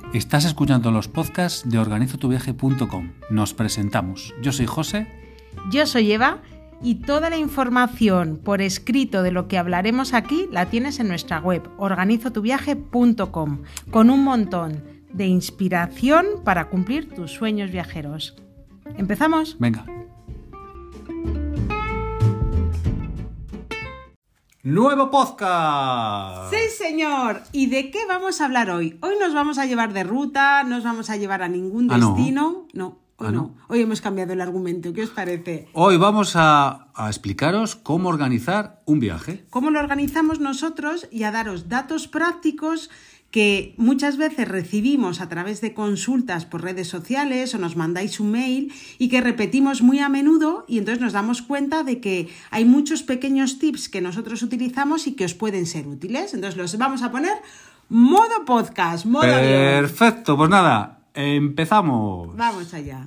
Estás escuchando los podcasts de organizotuviaje.com. Nos presentamos. Yo soy José. Yo soy Eva y toda la información por escrito de lo que hablaremos aquí la tienes en nuestra web organizotuviaje.com con un montón de inspiración para cumplir tus sueños viajeros. ¿Empezamos? Venga. ¡Nuevo podcast! ¡Sí, señor! ¿Y de qué vamos a hablar hoy? Hoy nos vamos a llevar de ruta, no nos vamos a llevar a ningún destino. No, hoy no. Hoy hemos cambiado el argumento. ¿Qué os parece? Hoy vamos a explicaros cómo organizar un viaje. Cómo lo organizamos nosotros y a daros datos prácticos que muchas veces recibimos a través de consultas por redes sociales o nos mandáis un mail y que repetimos muy a menudo y entonces nos damos cuenta de que hay muchos pequeños tips que nosotros utilizamos y que os pueden ser útiles. Entonces los vamos a poner modo podcast, modo avión. Perfecto, pues nada, empezamos. Vamos allá.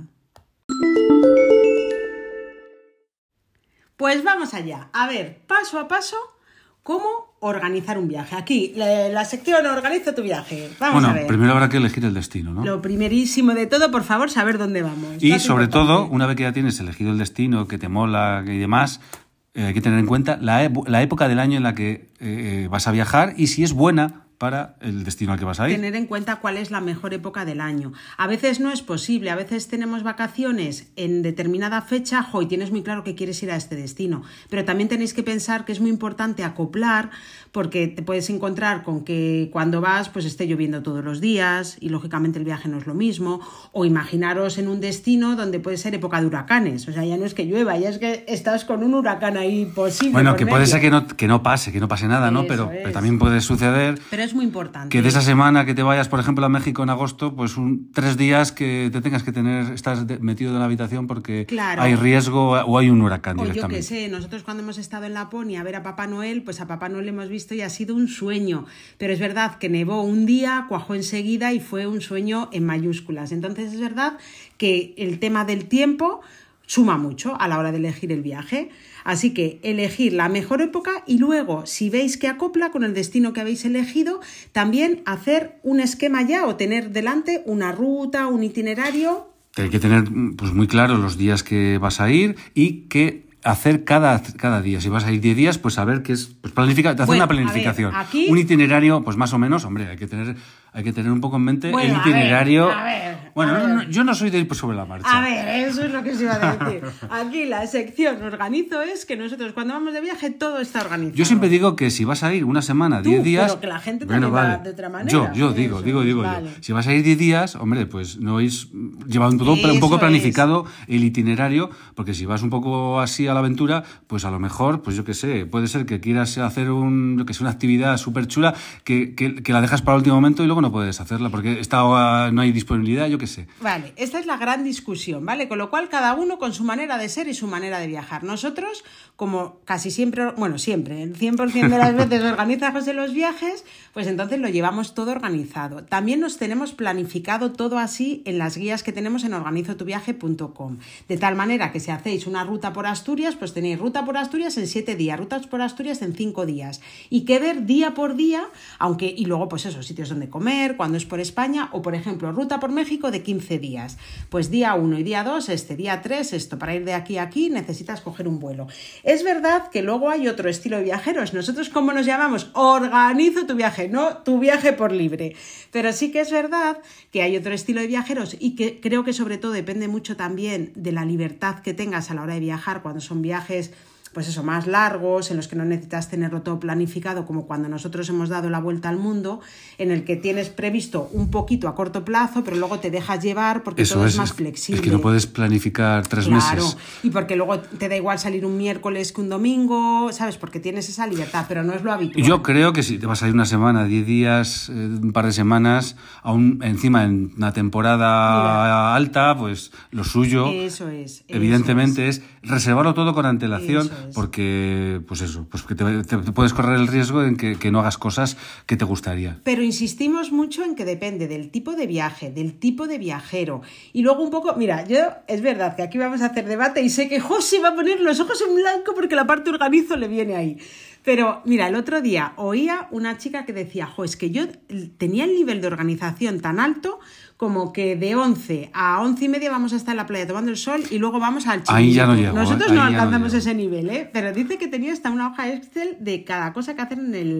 Pues vamos allá. A ver, paso a paso, ¿cómo organizar un viaje? Aquí, la sección Organiza tu viaje. Vamos a ver. Primero habrá que elegir el destino, ¿no? Lo primerísimo de todo, por favor, saber dónde vamos. Y sobre todo, una vez que ya tienes elegido el destino, que te mola y demás, hay que tener en cuenta la época del año en la que vas a viajar y si es buena para el destino al que vas a ir. Tener en cuenta cuál es la mejor época del año. A veces no es posible, a veces tenemos vacaciones en determinada fecha, y tienes muy claro que quieres ir a este destino, pero también tenéis que pensar que es muy importante acoplar, porque te puedes encontrar con que cuando vas pues esté lloviendo todos los días y lógicamente el viaje no es lo mismo, o imaginaros en un destino donde puede ser época de huracanes, o sea, ya no es que llueva, ya es que estás con un huracán ahí posible. Bueno, que puede ser que no pase nada, ¿no? Pero también puede suceder. Pero es muy importante. Que de esa semana que te vayas, por ejemplo, a México en agosto, pues 3 días que te tengas que estás metido en la habitación porque hay riesgo o hay un huracán directamente. O yo qué sé, nosotros cuando hemos estado en Laponia a ver a Papá Noel, pues a Papá Noel hemos visto y ha sido un sueño. Pero es verdad que nevó un día, cuajó enseguida y fue un sueño en mayúsculas. Entonces es verdad que el tema del tiempo suma mucho a la hora de elegir el viaje. Así que elegir la mejor época y luego, si veis que acopla con el destino que habéis elegido, también hacer un esquema ya o tener delante una ruta, un itinerario. Hay que tener pues muy claro los días que vas a ir y que hacer cada día. Si vas a ir 10 días, pues saber que es hacer una planificación. A ver, aquí, un itinerario, pues más o menos, hombre, hay que tener un poco en mente el itinerario. Yo no soy de ir sobre la marcha. A ver, eso es lo que os iba a decir. Aquí la sección organizo es que nosotros cuando vamos de viaje todo está organizado. Yo siempre digo que si vas a ir una semana, 10 días... Pero que la gente también va de otra manera. Yo digo. Si vas a ir 10 días, hombre, pues no es llevando todo un poco planificado el itinerario, porque si vas un poco así a la aventura, pues a lo mejor, pues yo qué sé, puede ser que quieras hacer una actividad súper chula que la dejas para el último momento y luego no puedes hacerla porque no hay disponibilidad, yo qué sé. Vale, esta es la gran discusión, ¿vale? Con lo cual cada uno con su manera de ser y su manera de viajar. Nosotros, como casi siempre, el 100% de las veces organiza José los viajes, pues entonces lo llevamos todo organizado. También nos tenemos planificado todo así en las guías que tenemos en organizotuviaje.com. De tal manera que si hacéis una ruta por Asturias, pues tenéis ruta por Asturias en 7 días, rutas por Asturias en 5 días. Y que ver día por día, y luego pues eso, sitios donde comer, cuando es por España, o por ejemplo, ruta por México de 15 días. Pues día 1 y día 2, día 3, esto. Para ir de aquí a aquí necesitas coger un vuelo. Es verdad que luego hay otro estilo de viajeros. Nosotros, ¿cómo nos llamamos? Organizo tu viaje, no tu viaje por libre. Pero sí que es verdad que hay otro estilo de viajeros y que creo que sobre todo depende mucho también de la libertad que tengas a la hora de viajar cuando son viajes pues eso, más largos, en los que no necesitas tenerlo todo planificado, como cuando nosotros hemos dado la vuelta al mundo, en el que tienes previsto un poquito a corto plazo, pero luego te dejas llevar porque todo es más flexible. Es que no puedes planificar 3 meses. Claro, y porque luego te da igual salir un miércoles que un domingo, ¿sabes? Porque tienes esa libertad, pero no es lo habitual. Yo creo que si te vas a ir una semana, 10 días, un par de semanas, encima en una temporada alta, pues lo suyo, evidentemente, es reservarlo todo con antelación. Porque, que te puedes correr el riesgo en que no hagas cosas que te gustaría. Pero insistimos mucho en que depende del tipo de viaje, del tipo de viajero. Y luego un poco, mira, es verdad que aquí vamos a hacer debate y sé que José va a poner los ojos en blanco porque la parte organizo le viene ahí. Pero mira, el otro día oía una chica que decía, jo, es que yo tenía el nivel de organización tan alto como que de 11 a 11 y media vamos a estar en la playa tomando el sol y luego vamos al chiringuito. Ahí ya no llego. Nosotros no alcanzamos ese nivel, ¿eh? Pero dice que tenía hasta una hoja Excel de cada cosa que hacer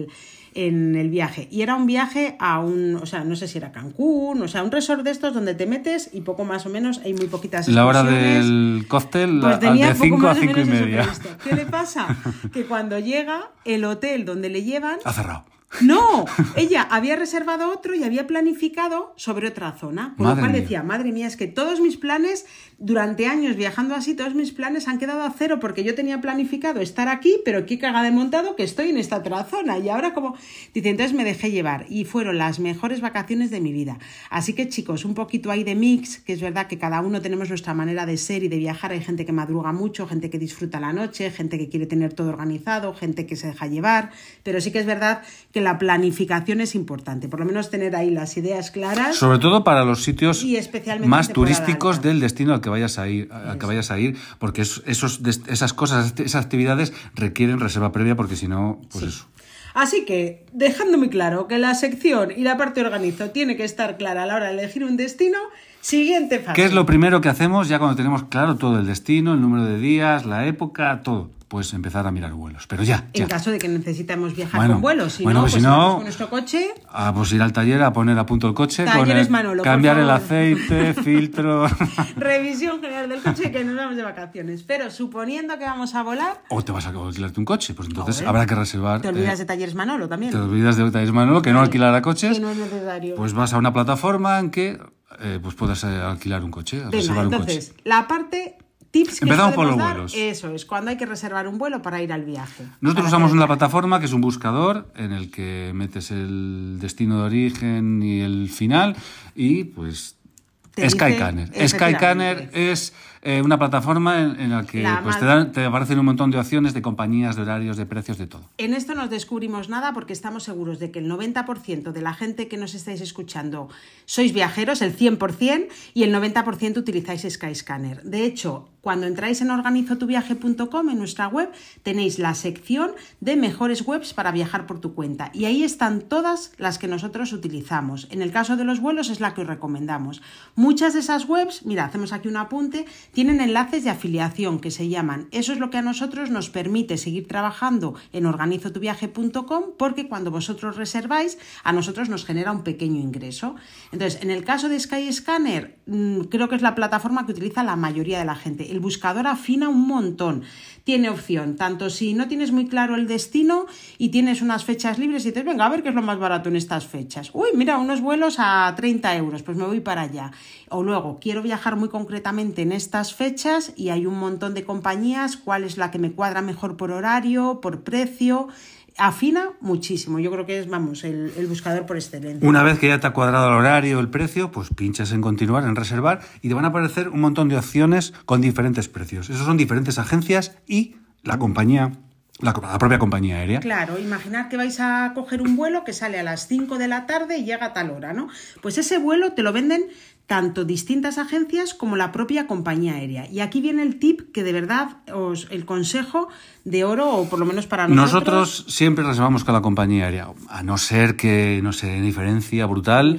en el viaje. Y era un viaje a o sea, no sé si era Cancún, o sea, un resort de estos donde te metes y poco más o menos, hay muy poquitas La hora del cóctel, pues de 5 a 5 y media. ¿Qué le pasa? Que cuando llega, el hotel donde le llevan... Ha cerrado. No, ella había reservado otro y había planificado sobre otra zona. Por lo cual decía, madre mía, es que todos mis planes, durante años viajando así, todos mis planes han quedado a cero porque yo tenía planificado estar aquí, pero qué cagada he montado que estoy en esta otra zona. Y ahora como... Dice, entonces me dejé llevar y fueron las mejores vacaciones de mi vida. Así que chicos, un poquito ahí de mix, que es verdad que cada uno tenemos nuestra manera de ser y de viajar. Hay gente que madruga mucho, gente que disfruta la noche, gente que quiere tener todo organizado, gente que se deja llevar, pero sí que es verdad que la planificación es importante, por lo menos tener ahí las ideas claras. Sobre todo para los sitios más turísticos alta del destino al que vayas a ir, porque esas cosas, esas actividades requieren reserva previa, porque si no, pues eso. Así que, dejando muy claro que la sección y la parte organizo tiene que estar clara a la hora de elegir un destino, siguiente fase. ¿Qué es lo primero que hacemos ya cuando tenemos claro todo el destino, el número de días, la época, todo? Pues empezar a mirar vuelos, pero ya. En caso de que necesitemos viajar con vuelos, si no, con nuestro coche... Pues ir al taller a poner a punto el coche, Manolo, cambiar el aceite, filtro... Revisión general del coche, que nos vamos de vacaciones. Pero suponiendo que vamos a volar... O te vas a alquilarte un coche, pues entonces habrá que reservar... Te olvidas de Talleres Manolo también. Te olvidas de Talleres Manolo, que no alquilará coches. Que no es necesario. Pues vas a una plataforma en que pues puedas alquilar un coche, reservar un coche. Entonces, la parte... Tips que empezamos por los dar, vuelos. Eso es, cuando hay que reservar un vuelo para ir al viaje. Nosotros usamos una plataforma que es un buscador en el que metes el destino de origen y el final y pues Skyscanner. Skyscanner es una plataforma en la que pues, te aparecen un montón de opciones de compañías, de horarios, de precios, de todo. En esto no descubrimos nada porque estamos seguros de que el 90% de la gente que nos estáis escuchando sois viajeros, el 100%, y el 90% utilizáis Skyscanner. De hecho, cuando entráis en organizotuviaje.com, en nuestra web, tenéis la sección de mejores webs para viajar por tu cuenta. Y ahí están todas las que nosotros utilizamos. En el caso de los vuelos es la que os recomendamos. Muchas de esas webs, mira, hacemos aquí un apunte, tienen enlaces de afiliación que se llaman. Eso es lo que a nosotros nos permite seguir trabajando en organizotuviaje.com, porque cuando vosotros reserváis, a nosotros nos genera un pequeño ingreso. Entonces, en el caso de Skyscanner, creo que es la plataforma que utiliza la mayoría de la gente. El buscador afina un montón. Tiene opción, tanto si no tienes muy claro el destino y tienes unas fechas libres y dices, venga, a ver qué es lo más barato en estas fechas. Uy, mira, unos vuelos a 30 euros, pues me voy para allá. O luego, quiero viajar muy concretamente en estas fechas y hay un montón de compañías, cuál es la que me cuadra mejor por horario, por precio. Afina muchísimo, yo creo que es, el buscador por excelencia. Una vez que ya te ha cuadrado el horario, el precio, pues pinchas en continuar, en reservar y te van a aparecer un montón de opciones con diferentes precios. Esos son diferentes agencias y la compañía, la propia compañía aérea. Claro, imaginad que vais a coger un vuelo que sale a las 5 de la tarde y llega a tal hora, ¿no? Pues ese vuelo te lo venden tanto distintas agencias como la propia compañía aérea. Y aquí viene el tip que de verdad el consejo de oro, o por lo menos para nosotros. Nosotros siempre reservamos con la compañía aérea, a no ser que, no sé, diferencia brutal.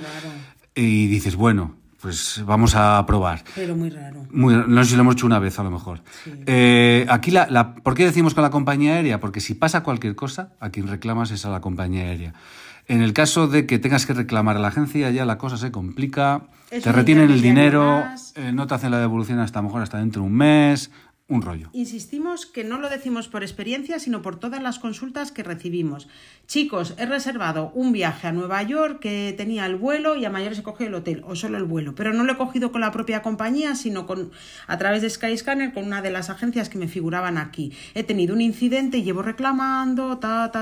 Y dices, bueno, pues vamos a probar. Pero muy raro. No sé si lo hemos hecho una vez a lo mejor. Sí. Aquí, ¿por qué decimos con la compañía aérea? Porque si pasa cualquier cosa, a quien reclamas es a la compañía aérea. En el caso de que tengas que reclamar a la agencia, ya la cosa se complica, te retienen el dinero, no te hacen la devolución hasta dentro de un mes, un rollo. Insistimos que no lo decimos por experiencia, sino por todas las consultas que recibimos. Chicos, he reservado un viaje a Nueva York que tenía el vuelo y a mayores he cogido el hotel, o solo el vuelo, pero no lo he cogido con la propia compañía, sino a través de Skyscanner, con una de las agencias que me figuraban aquí. He tenido un incidente y llevo reclamando,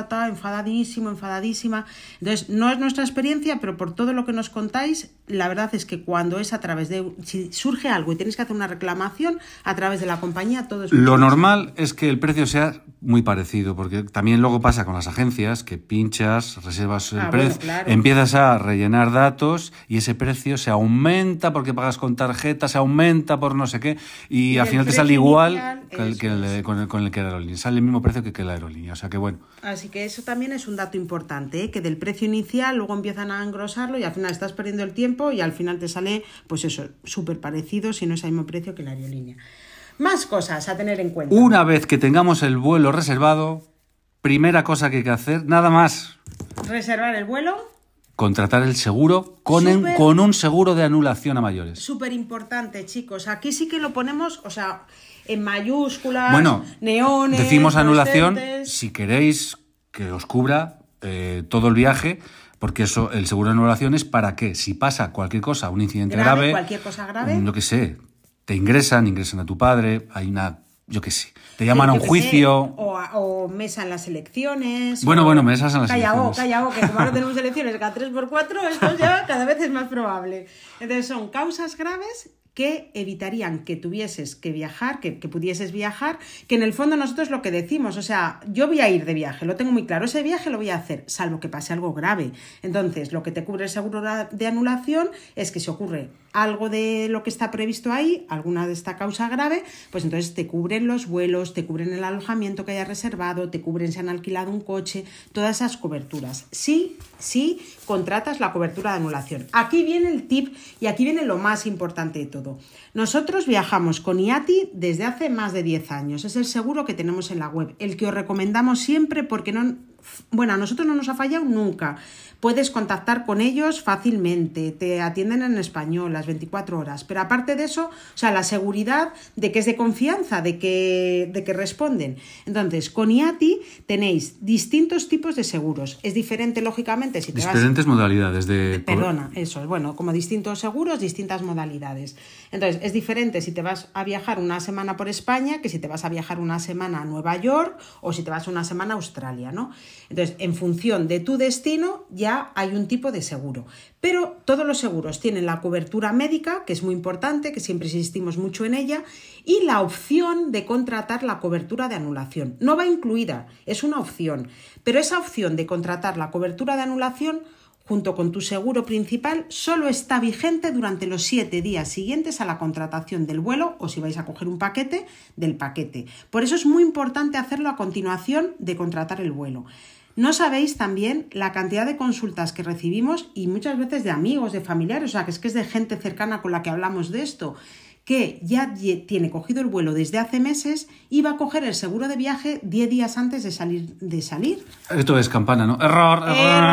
enfadadísima. Entonces, no es nuestra experiencia, pero por todo lo que nos contáis, la verdad es que cuando es a través de... Si surge algo y tenéis que hacer una reclamación a través de la compañía España todo es Lo normal es que el precio sea muy parecido, porque también luego pasa con las agencias que pinchas, reservas el precio, bueno, claro. empiezas a rellenar datos y ese precio se aumenta porque pagas con tarjeta, se aumenta por no sé qué y al final te sale igual con el que la aerolínea. Sale el mismo precio que la aerolínea, o sea que bueno. Así que eso también es un dato importante, ¿eh? Que del precio inicial luego empiezan a engrosarlo y al final estás perdiendo el tiempo y al final te sale, pues eso, súper parecido, si no es el mismo precio que la aerolínea. Más cosas a tener en cuenta. Una vez que tengamos el vuelo reservado, primera cosa que hay que hacer, nada más. Reservar el vuelo. Contratar el seguro con un seguro de anulación a mayores. Súper importante, chicos. Aquí sí que lo ponemos, o sea, en mayúsculas, bueno, neones. Decimos anulación si queréis que os cubra todo el viaje. Porque eso, el seguro de anulación es para que, si pasa cualquier cosa, un incidente grave, cualquier cosa grave, yo qué sé, te ingresan a tu padre, hay una, yo qué sé, te llaman a un juicio. O mesa en las elecciones. Bueno, mesas en las elecciones. Calla, que como ahora tenemos elecciones cada 3x4, esto ya cada vez es más probable. Entonces son causas graves que evitarían que tuvieses que viajar, que pudieses viajar, que en el fondo nosotros lo que decimos, o sea, yo voy a ir de viaje, lo tengo muy claro, ese viaje lo voy a hacer, salvo que pase algo grave. Entonces, lo que te cubre el seguro de anulación es que si ocurre algo de lo que está previsto ahí, alguna de esta causa grave, pues entonces te cubren los vuelos, te cubren el alojamiento que hayas reservado, te cubren si han alquilado un coche, todas esas coberturas. Sí, contratas la cobertura de anulación. Aquí viene el tip y aquí viene lo más importante de todo. Nosotros viajamos con IATI desde hace más de 10 años. Es el seguro que tenemos en la web, el que os recomendamos siempre porque a nosotros no nos ha fallado nunca. Puedes contactar con ellos fácilmente, te atienden en español las 24 horas, pero aparte de eso, o sea, la seguridad de que es de confianza, de que responden. Entonces, con IATI tenéis distintos tipos de seguros. Es diferente, lógicamente, si te diferentes modalidades de... Perdona, eso es, bueno, como distintos seguros, distintas modalidades. Entonces, es diferente si te vas a viajar una semana por España que si te vas a viajar una semana a Nueva York o si te vas una semana a Australia, ¿no? Entonces, en función de tu destino, ya hay un tipo de seguro. Pero todos los seguros tienen la cobertura médica, que es muy importante, que siempre insistimos mucho en ella, y la opción de contratar la cobertura de anulación. No va incluida, es una opción. Pero esa opción de contratar la cobertura de anulación junto con tu seguro principal solo está vigente durante los 7 días siguientes a la contratación del vuelo o si vais a coger un paquete, del paquete. Por eso es muy importante hacerlo a continuación de contratar el vuelo. No sabéis también la cantidad de consultas que recibimos y muchas veces de amigos, de familiares, o sea, que es de gente cercana con la que hablamos de esto, que ya tiene cogido el vuelo desde hace meses y va a coger el seguro de viaje 10 días antes de salir. Esto es campana, ¿no? ¡Error!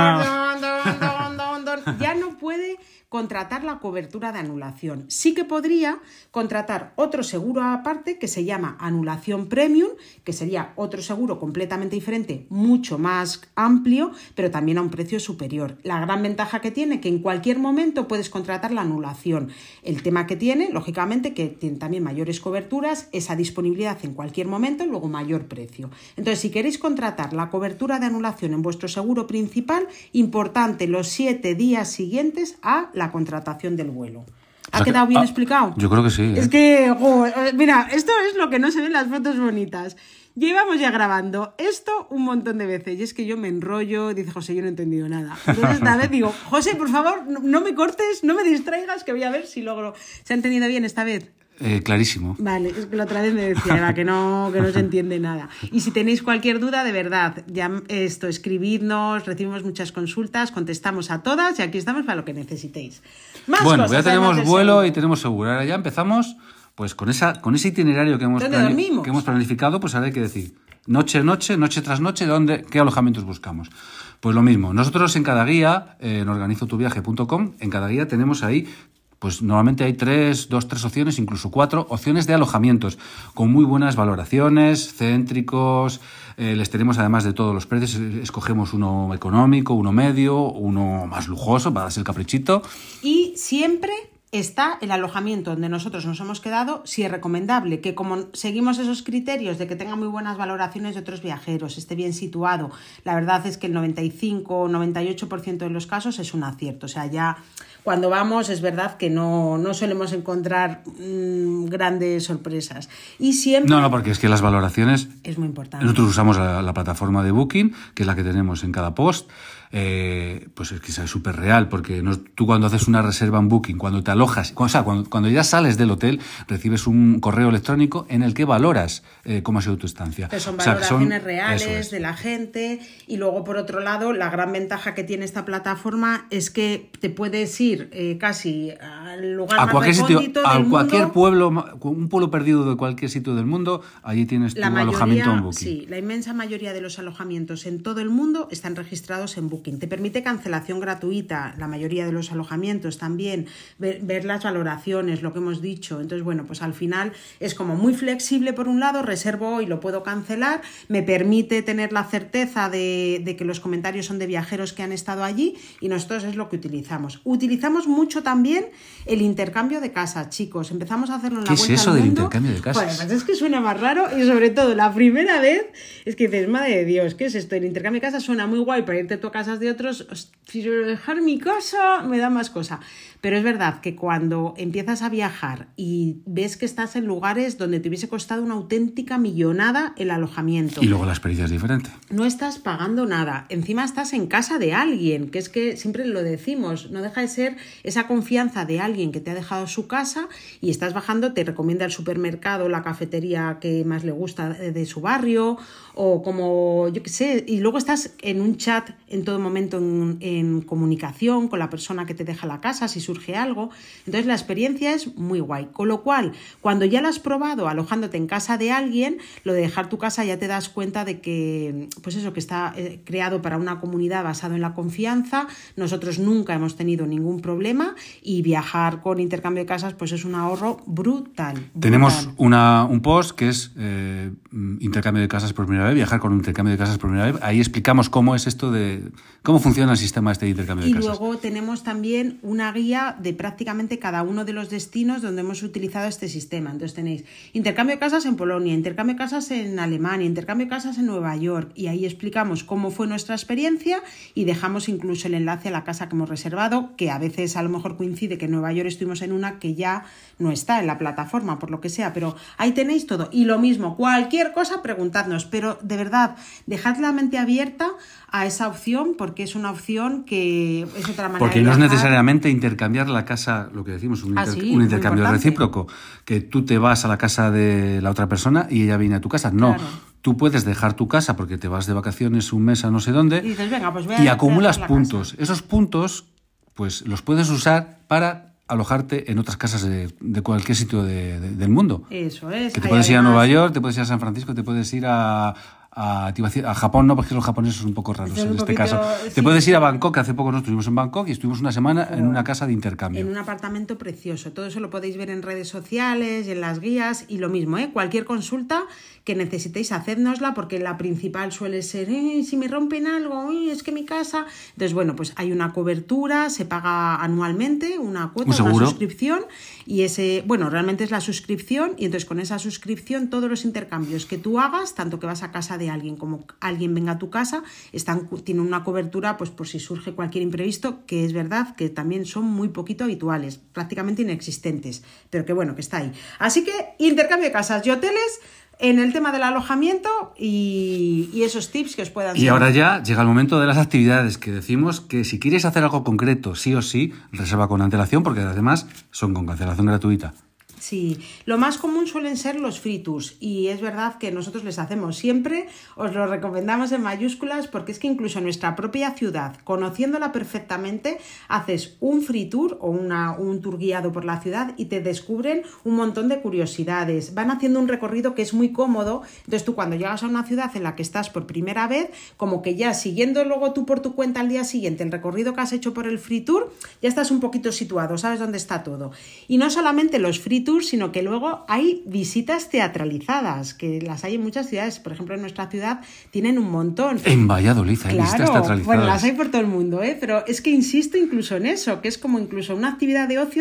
Ya no puede contratar la cobertura de anulación. Sí que podría contratar otro seguro aparte que se llama anulación premium, que sería otro seguro completamente diferente, mucho más amplio, pero también a un precio superior. La gran ventaja que tiene que en cualquier momento puedes contratar la anulación. El tema que tiene, lógicamente, que tiene también mayores coberturas, esa disponibilidad en cualquier momento, luego mayor precio. Entonces, si queréis contratar la cobertura de anulación en vuestro seguro principal, importante los 7 días siguientes a la contratación del vuelo. ¿Ha quedado bien explicado? Yo creo que sí. Es que, mira, esto es lo que no se ve en las fotos bonitas. Llevamos ya grabando esto un montón de veces y es que yo me enrollo, dice José, yo no he entendido nada. Entonces esta vez digo, José, por favor, no me cortes, no me distraigas, que voy a ver si logro. ¿Se ha entendido bien esta vez? Clarísimo. Vale, es que la otra vez me decía que no se entiende nada. Y si tenéis cualquier duda, de verdad, escribidnos, recibimos muchas consultas, contestamos a todas y aquí estamos para lo que necesitéis. Bueno, ya tenemos vuelo y tenemos seguro. Ahora ya empezamos pues con ese itinerario que hemos planificado, pues ahora hay que decir noche tras noche, ¿qué alojamientos buscamos? Pues lo mismo, nosotros en cada guía, en organizotuviaje.com, en cada guía tenemos ahí, pues normalmente hay 3 opciones, incluso 4 opciones de alojamientos, con muy buenas valoraciones, céntricos, les tenemos además de todos los precios, escogemos uno económico, uno medio, uno más lujoso, para darse el caprichito. Y siempre está el alojamiento donde nosotros nos hemos quedado, si es recomendable, que como seguimos esos criterios de que tenga muy buenas valoraciones de otros viajeros, esté bien situado, la verdad es que el 95 o 98% de los casos es un acierto. O sea, ya cuando vamos es verdad que no solemos encontrar grandes sorpresas. Y siempre... No, porque es que las valoraciones... Es muy importante. Nosotros usamos la plataforma de Booking, que es la que tenemos en cada post. Pues es que es súper real, porque tú cuando haces una reserva en Booking, cuando te alojas, o sea, cuando ya sales del hotel, recibes un correo electrónico en el que valoras cómo ha sido tu estancia. Pero son valoraciones reales de la gente. Y luego, por otro lado, la gran ventaja que tiene esta plataforma es que te puedes ir casi al lugar más recóndito del mundo. Cualquier pueblo, un pueblo perdido de cualquier sitio del mundo, allí tienes tu alojamiento en Booking. Sí, la inmensa mayoría de los alojamientos en todo el mundo están registrados en Booking. Te permite cancelación gratuita, la mayoría de los alojamientos también, ver las valoraciones, lo que hemos dicho. Entonces, bueno, pues al final es como muy flexible por un lado, reservo hoy, lo puedo cancelar, me permite tener la certeza de que los comentarios son de viajeros que han estado allí y nosotros es lo que utilizamos. Utilizamos mucho también el intercambio de casas, chicos. Empezamos a hacerlo en la vuelta al mundo. ¿Qué es eso del intercambio de casas? Pues es que suena más raro y sobre todo la primera vez es que dices, madre de Dios, ¿qué es esto? El intercambio de casas suena muy guay para irte tú a casa de otros, si dejar mi casa me da más cosa. Pero es verdad que cuando empiezas a viajar y ves que estás en lugares donde te hubiese costado una auténtica millonada el alojamiento. Y luego la experiencia es diferente. No estás pagando nada. Encima estás en casa de alguien, que es que siempre lo decimos, no deja de ser esa confianza de alguien que te ha dejado su casa y estás bajando, te recomienda el supermercado, la cafetería que más le gusta de su barrio o como, yo qué sé, y luego estás en un chat en todo momento en comunicación con la persona que te deja la casa, si surge algo. Entonces la experiencia es muy guay. Con lo cual, cuando ya la has probado alojándote en casa de alguien, lo de dejar tu casa ya te das cuenta de que, pues eso, que está creado para una comunidad basado en la confianza. Nosotros nunca hemos tenido ningún problema y viajar con intercambio de casas pues es un ahorro brutal. Tenemos un post que es intercambio de casas por primera vez, viajar con un intercambio de casas por primera vez. Ahí explicamos cómo es esto cómo funciona el sistema de intercambio de casas. Y luego tenemos también una guía de prácticamente cada uno de los destinos donde hemos utilizado este sistema. Entonces tenéis intercambio de casas en Polonia, intercambio de casas en Alemania, intercambio de casas en Nueva York, y ahí explicamos cómo fue nuestra experiencia y dejamos incluso el enlace a la casa que hemos reservado, que a veces a lo mejor coincide que en Nueva York estuvimos en una que ya no está en la plataforma, por lo que sea, pero ahí tenéis todo. Y lo mismo, cualquier cosa preguntadnos, pero de verdad, dejad la mente abierta a esa opción, porque es una opción que es otra manera porque de no viajar. Es necesariamente intercambiar la casa, lo que decimos, un intercambio recíproco, que tú te vas a la casa de la otra persona y ella viene a tu casa. No, claro. Tú puedes dejar tu casa porque te vas de vacaciones un mes a no sé dónde y dices, venga, pues y acumulas puntos. Esos puntos pues los puedes usar para alojarte en otras casas de cualquier sitio del mundo. Eso es. Que te puedes ir a Nueva York, te puedes ir a San Francisco, te puedes ir a Japón, no, porque los japoneses son un poco raros en este caso. Sí, te puedes ir a Bangkok, que hace poco nos estuvimos en Bangkok y estuvimos una semana en una casa de intercambio. En un apartamento precioso. Todo eso lo podéis ver en redes sociales, en las guías y lo mismo, cualquier consulta que necesitéis, hacednosla, porque la principal suele ser, si me rompen algo, es que mi casa... Entonces, bueno, pues hay una cobertura, se paga anualmente, una cuota, una suscripción, y realmente es la suscripción, y entonces con esa suscripción todos los intercambios que tú hagas, tanto que vas a casa de alguien como alguien venga a tu casa, tienen una cobertura pues por si surge cualquier imprevisto, que es verdad que también son muy poquito habituales, prácticamente inexistentes, pero que bueno, que está ahí. Así que intercambio de casas y hoteles en el tema del alojamiento y esos tips que os puedan servir. Y ahora ya llega el momento de las actividades, que decimos que si quieres hacer algo concreto, sí o sí, reserva con antelación, porque además son con cancelación gratuita. Sí, lo más común suelen ser los free tours, y es verdad que nosotros les hacemos siempre, os lo recomendamos en mayúsculas, porque es que incluso en nuestra propia ciudad, conociéndola perfectamente, haces un free tour o un tour guiado por la ciudad y te descubren un montón de curiosidades. Van haciendo un recorrido que es muy cómodo, entonces tú cuando llegas a una ciudad en la que estás por primera vez, como que ya siguiendo luego tú por tu cuenta al día siguiente el recorrido que has hecho por el free tour, ya estás un poquito situado, sabes dónde está todo. Y no solamente los free tours, sino que luego hay visitas teatralizadas, que las hay en muchas ciudades. Por ejemplo, en nuestra ciudad tienen un montón. En Valladolid hay visitas teatralizadas. Bueno, las hay por todo el mundo, pero es que insisto incluso en eso, que es como incluso una actividad de ocio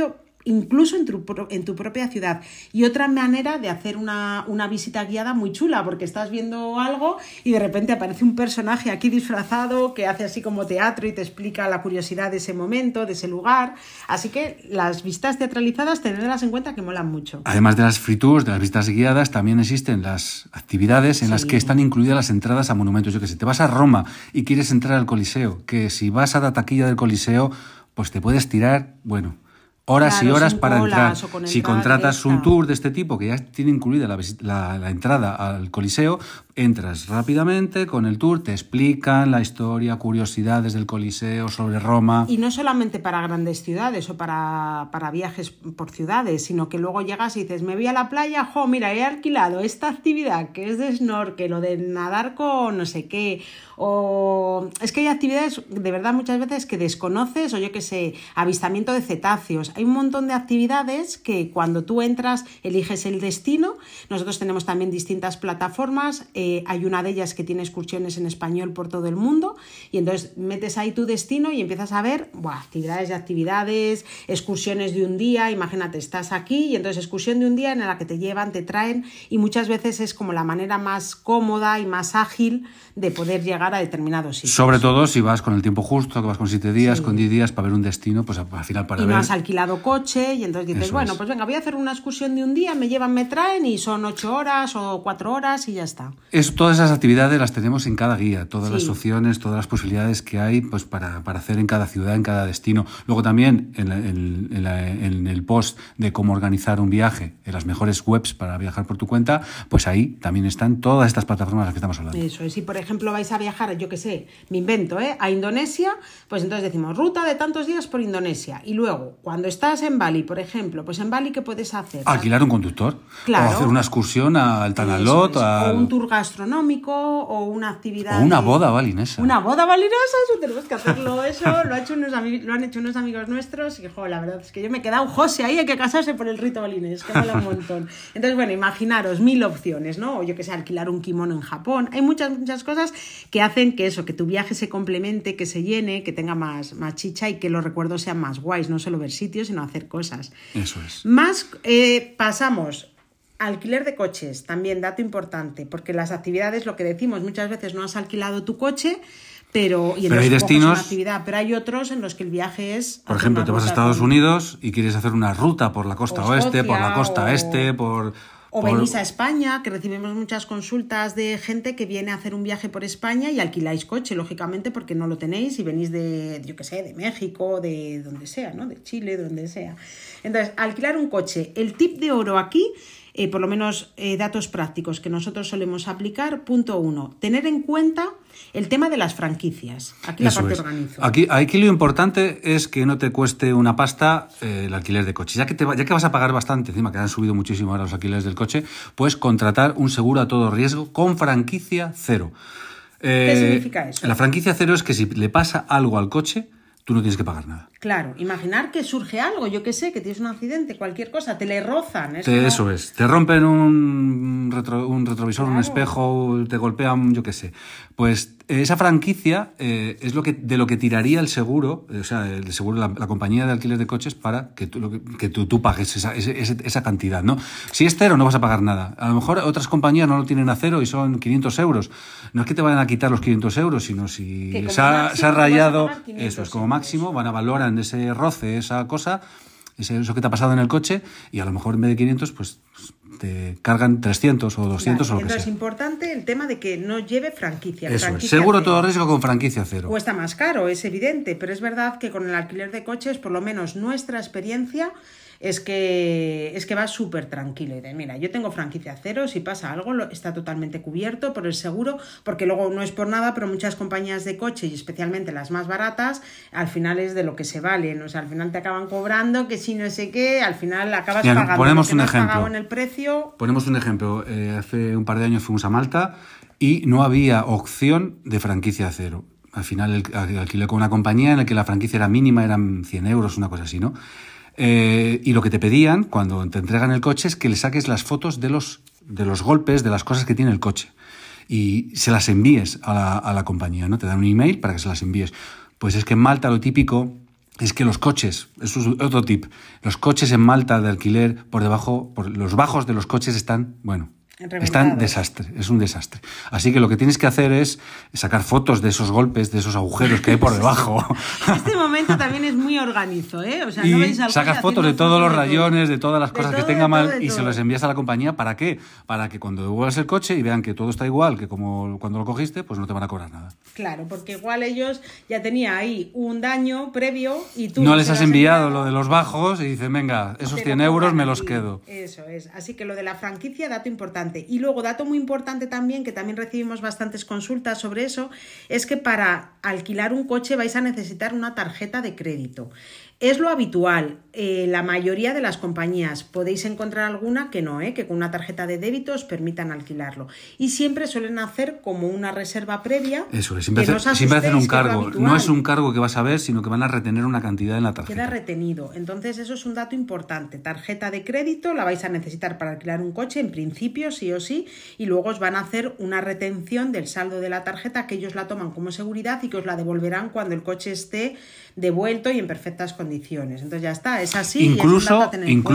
incluso en tu propia ciudad. Y otra manera de hacer una visita guiada muy chula, porque estás viendo algo y de repente aparece un personaje aquí disfrazado que hace así como teatro y te explica la curiosidad de ese momento, de ese lugar. Así que las visitas teatralizadas, tenedlas en cuenta que molan mucho. Además de las free tours, de las visitas guiadas, también existen las actividades en las que están incluidas las entradas a monumentos. Yo que sé, te vas a Roma y quieres entrar al Coliseo, que si vas a la taquilla del Coliseo, pues te puedes tirar, bueno, horas y horas para entrar. Si contratas un tour de este tipo, que ya tiene incluida la entrada al Coliseo, entras rápidamente con el tour, te explican la historia, curiosidades del Coliseo, sobre Roma. Y no solamente para grandes ciudades o para viajes por ciudades, sino que luego llegas y dices, me voy a la playa, mira, he alquilado esta actividad que es de snorkel o de nadar con no sé qué. O es que hay actividades de verdad muchas veces que desconoces, o yo qué sé, avistamiento de cetáceos. Hay un montón de actividades que cuando tú entras eliges el destino. Nosotros tenemos también distintas plataformas. Hay una de ellas que tiene excursiones en español por todo el mundo y entonces metes ahí tu destino y empiezas a ver actividades de actividades, excursiones de un día. Imagínate, estás aquí y entonces excursión de un día en la que te llevan, te traen, y muchas veces es como la manera más cómoda y más ágil de poder llegar a determinados sitios. Sobre todo si vas con el tiempo justo, que vas con 7 días, con 10 días para ver un destino, pues al final para ver... Y no has alquilado coche y entonces dices, bueno, pues venga, voy a hacer una excursión de un día, me llevan, me traen y son 8 horas o 4 horas y ya está. Todas esas actividades las tenemos en cada guía, todas las opciones, todas las posibilidades que hay pues para hacer en cada ciudad, en cada destino. Luego también en el post de cómo organizar un viaje, en las mejores webs para viajar por tu cuenta, pues ahí también están todas estas plataformas de las que estamos hablando. Eso es, si por ejemplo vais a viajar, yo qué sé, me invento, a Indonesia, pues entonces decimos ruta de tantos días por Indonesia. Y luego, cuando estás en Bali, por ejemplo, pues en Bali, ¿qué puedes hacer? Alquilar un conductor, claro, o hacer una excursión al Tanalot, o un tour gastronómico, o una actividad... O una boda balinesa. Una boda balinesa, eso tenemos que hacerlo. Eso lo han hecho unos amigos nuestros y, la verdad es que yo me he quedado, José, ahí hay que casarse por el rito balinés, que mola un montón. Entonces, bueno, imaginaros 1000 opciones, ¿no? O yo que sé, alquilar un kimono en Japón. Hay muchas cosas que hacen que eso, que tu viaje se complemente, que se llene, que tenga más chicha y que los recuerdos sean más guays, no solo ver sitios, sino hacer cosas. Eso es. Pasamos... Alquiler de coches, también dato importante, porque las actividades, lo que decimos, muchas veces no has alquilado tu coche, pero hay destinos, una actividad, pero hay otros en los que el viaje es... Por ejemplo, te vas a Estados Unidos y quieres hacer una ruta por la costa oeste, por la costa este, O venís a España, que recibimos muchas consultas de gente que viene a hacer un viaje por España y alquiláis coche, lógicamente, porque no lo tenéis y venís de, yo qué sé, de México, de donde sea, ¿no? De Chile, de donde sea. Entonces, alquilar un coche. El tip de oro aquí, por lo menos datos prácticos que nosotros solemos aplicar. Punto 1, tener en cuenta el tema de las franquicias. Aquí la parte organizo. Aquí lo importante es que no te cueste una pasta el alquiler de coche. Ya que vas a pagar bastante, encima que han subido muchísimo ahora los alquileres del coche, puedes contratar un seguro a todo riesgo con franquicia cero. ¿Qué significa eso? La franquicia cero es que si le pasa algo al coche, tú no tienes que pagar nada. Claro, imaginar que surge algo, yo qué sé, que tienes un accidente, cualquier cosa, te le rozan. Eso es, te rompen un retrovisor, claro, un espejo, te golpean, yo qué sé. Pues esa franquicia es de lo que tiraría el seguro, o sea, el seguro, la compañía de alquiler de coches, para que tú pagues esa cantidad, ¿no? Si es cero, no vas a pagar nada. A lo mejor otras compañías no lo tienen a cero y son 500 euros. No es que te vayan a quitar los 500 euros, sino si se ha rayado, eso es como máximo, van a valorar ese roce, esa cosa, eso que te ha pasado en el coche, y a lo mejor en vez de 500, pues te cargan 300 o 200, claro, o lo que sea. Entonces es importante el tema de que no lleve franquicia. Eso es, seguro todo riesgo con franquicia cero. Cuesta más caro, es evidente, pero es verdad que con el alquiler de coches, por lo menos nuestra experiencia, es que va súper tranquilo. Y mira, yo tengo franquicia cero, si pasa algo está totalmente cubierto por el seguro, porque luego no es por nada, pero muchas compañías de coche, y especialmente las más baratas, al final es de lo que se valen. O sea, al final te acaban cobrando, que si no sé qué, al final acabas pagando. Ponemos un ejemplo. Pagado en el precio. Ponemos un ejemplo. Hace un par de años fuimos a Malta y no había opción de franquicia cero. Al final alquilé con una compañía en la que la franquicia era mínima, eran 100 euros, una cosa así, ¿no? Y lo que te pedían cuando te entregan el coche es que le saques las fotos de los golpes, de las cosas que tiene el coche, y se las envíes a la compañía, ¿no? Te dan un email para que se las envíes. Pues es que en Malta lo típico es que los coches, eso es otro tip, los coches en Malta de alquiler por debajo, por los bajos de los coches están, bueno, están desastre, es un desastre. Así que lo que tienes que hacer es sacar fotos de esos golpes, de esos agujeros que hay por debajo. Este momento también es muy organizo, ¿eh? O sea, y no veis al sacas fotos de todos los rayones, de todas las cosas que tenga mal y se los envías a la compañía. ¿Para qué? Para que cuando devuelvas el coche y vean que todo está igual que como cuando lo cogiste, pues no te van a cobrar nada. Claro, porque igual ellos ya tenían ahí un daño previo y tú... No les has enviado lo de los bajos y dicen, venga, esos 100 euros me los quedo. Eso es. Así que lo de la franquicia, dato importante. Y luego, dato muy importante también, que también recibimos bastantes consultas sobre eso, es que para alquilar un coche vais a necesitar una tarjeta de crédito. Es lo habitual, la mayoría de las compañías. Podéis encontrar alguna que no, que con una tarjeta de débito os permitan alquilarlo. Y siempre suelen hacer como una reserva previa. Eso es, siempre hacen un cargo. No es un cargo que vas a ver, sino que van a retener una cantidad en la tarjeta. Queda retenido. Entonces eso es un dato importante. Tarjeta de crédito la vais a necesitar para alquilar un coche, en principio, sí o sí, y luego os van a hacer una retención del saldo de la tarjeta, que ellos la toman como seguridad y que os la devolverán cuando el coche esté devuelto y en perfectas condiciones. Entonces ya está, es así. Incluso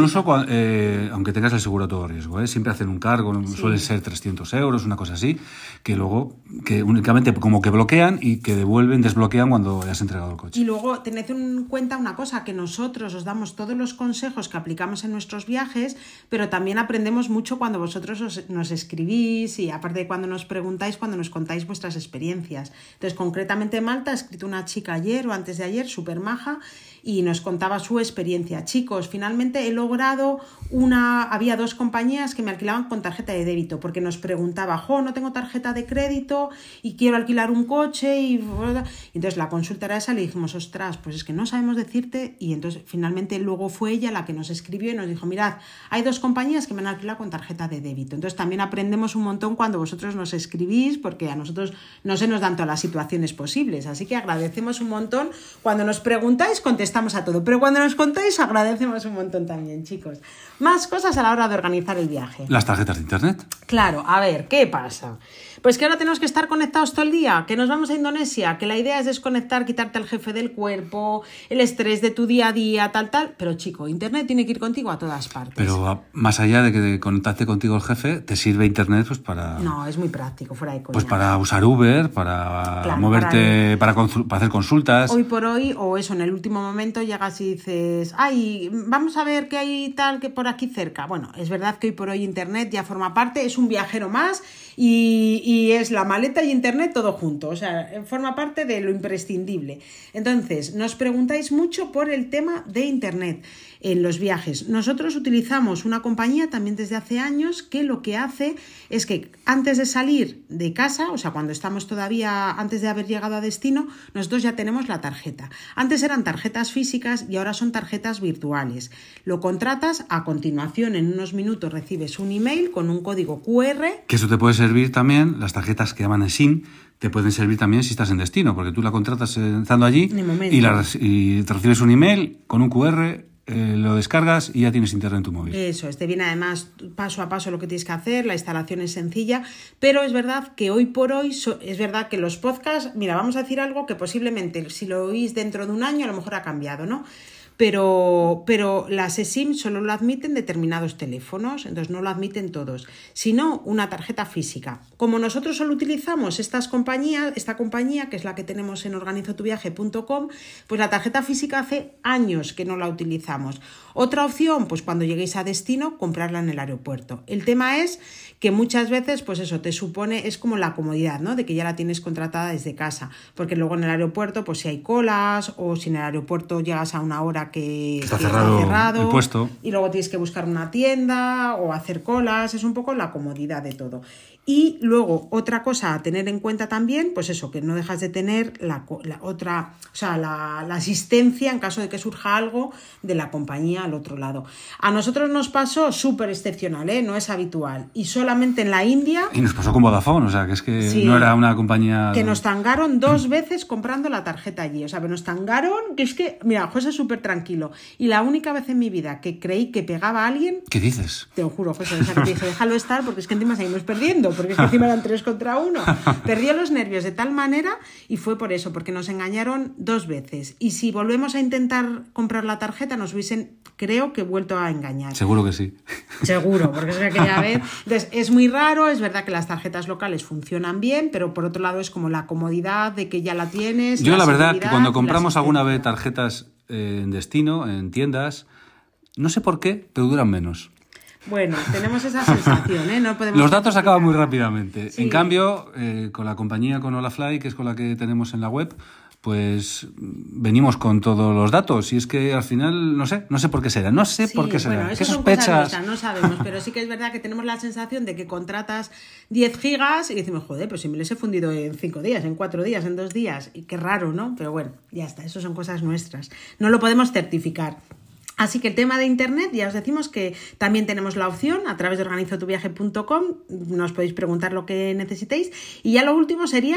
aunque tengas el seguro a todo riesgo, siempre hacen un cargo, sí. Suele ser 300 euros, una cosa así, que luego que únicamente como que bloquean y que desbloquean cuando hayas entregado el coche. Y luego tened en cuenta una cosa, que nosotros os damos todos los consejos que aplicamos en nuestros viajes, pero también aprendemos mucho cuando vosotros nos escribís y aparte de cuando nos preguntáis, cuando nos contáis vuestras experiencias. Entonces, concretamente en Malta ha escrito una chica ayer o antes de ayer, súper maja, y nos contaba su experiencia. Chicos, finalmente he logrado había 2 compañías que me alquilaban con tarjeta de débito, porque nos preguntaba, no tengo tarjeta de crédito y quiero alquilar un coche, y entonces la consulta era esa, le dijimos, ostras, pues es que no sabemos decirte, y entonces finalmente luego fue ella la que nos escribió y nos dijo, mirad, hay 2 compañías que me han alquilado con tarjeta de débito. Entonces también aprendemos un montón cuando vosotros nos escribís, porque a nosotros no se nos dan todas las situaciones posibles, así que agradecemos un montón. Cuando nos preguntáis, contestamos a todo, pero cuando nos contáis, agradecemos un montón también, chicos. Más cosas a la hora de organizar el viaje. Las tarjetas de internet. Claro, a ver, ¿qué pasa? Pues que ahora tenemos que estar conectados todo el día, que nos vamos a Indonesia, que la idea es desconectar, quitarte al jefe del cuerpo, el estrés de tu día a día, tal, pero chico, internet tiene que ir contigo a todas partes. Pero más allá de que conectarte contigo el jefe, te sirve internet pues para... No, es muy práctico, fuera de coña. Pues para usar Uber, para moverte, para hacer consultas. Hoy por hoy, o eso, en el último momento llegas y dices, ay, vamos a ver qué hay tal que por aquí cerca. Bueno, es verdad que hoy por hoy internet ya forma parte, es un viajero más y es la maleta y internet todo junto, o sea, forma parte de lo imprescindible. Entonces, nos preguntáis mucho por el tema de internet en los viajes. Nosotros utilizamos una compañía también desde hace años que lo que hace es que antes de salir de casa, o sea, cuando estamos todavía, antes de haber llegado a destino, nosotros ya tenemos la tarjeta. Antes eran tarjetas físicas y ahora son tarjetas virtuales. Lo contratas, a continuación en unos minutos recibes un email con un código QR. Que eso te puede servir también, las tarjetas que llaman eSIM, te pueden servir también si estás en destino, porque tú la contratas estando allí y te recibes un email con un QR, lo descargas y ya tienes internet en tu móvil. Eso, te viene además paso a paso lo que tienes que hacer, la instalación es sencilla, pero es verdad que hoy por hoy, es verdad que los podcasts, mira, vamos a decir algo que posiblemente si lo oís dentro de un año a lo mejor ha cambiado, ¿no? Pero las eSIM solo lo admiten determinados teléfonos, entonces no lo admiten todos, sino una tarjeta física. Como nosotros solo utilizamos esta compañía, que es la que tenemos en organizotuviaje.com, pues la tarjeta física hace años que no la utilizamos. Otra opción, pues cuando lleguéis a destino, comprarla en el aeropuerto. El tema es que muchas veces, pues eso, te supone, es como la comodidad, ¿no? De que ya la tienes contratada desde casa, porque luego en el aeropuerto, pues si hay colas o si en el aeropuerto llegas a una hora que está cerrado el puesto y luego tienes que buscar una tienda o hacer colas, es un poco la comodidad de todo. Y luego otra cosa a tener en cuenta también, pues eso, que no dejas de tener la asistencia en caso de que surja algo de la compañía al otro lado. A nosotros nos pasó súper excepcional, no es habitual, y solamente en la India... Y nos pasó con Vodafone, o sea, que es que sí, no era una compañía... Que nos tangaron 2 veces comprando la tarjeta allí, o sea, que nos tangaron, que es que, mira, José es súper tranquilo, y la única vez en mi vida que creí que pegaba a alguien... ¿Qué dices? Te lo juro, José, o sea, que te dije, déjalo estar porque es que encima seguimos perdiendo, porque es que encima eran 3 contra 1. Perdió los nervios de tal manera y fue por eso, porque nos engañaron 2 veces. Y si volvemos a intentar comprar la tarjeta, nos hubiesen, creo que, vuelto a engañar. Seguro que sí. Seguro, porque es aquella vez. Entonces, es muy raro, es verdad que las tarjetas locales funcionan bien, pero por otro lado es como la comodidad de que ya la tienes. Yo la verdad que cuando compramos alguna vez tarjetas en destino, en tiendas, no sé por qué, pero duran menos. Bueno, tenemos esa sensación, ¿eh? No podemos. Los datos acaban muy rápidamente. Sí. En cambio, con la compañía, con Olafly, que es con la que tenemos en la web, pues venimos con todos los datos. Y es que al final, no sé por qué será. No sé por qué será. Bueno, ¿Qué eso sospechas? Son cosas no sabemos, pero sí que es verdad que tenemos la sensación de que contratas 10 gigas y decimos, joder, pues si me les he fundido en 5 días, en 4 días, en 2 días. Y qué raro, ¿no? Pero bueno, ya está, eso son cosas nuestras. No lo podemos certificar. Así que el tema de internet, ya os decimos que también tenemos la opción a través de organizotuviaje.com, nos podéis preguntar lo que necesitéis. Y ya lo último sería